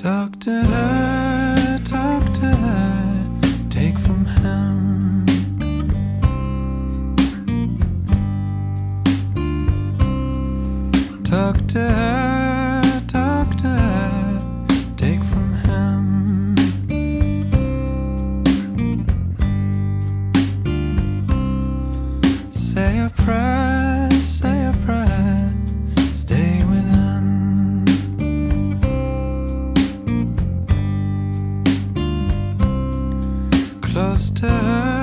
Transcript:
Talk to her, take from him. Talk to her, take from him. Say a prayer, stay within. Close to her.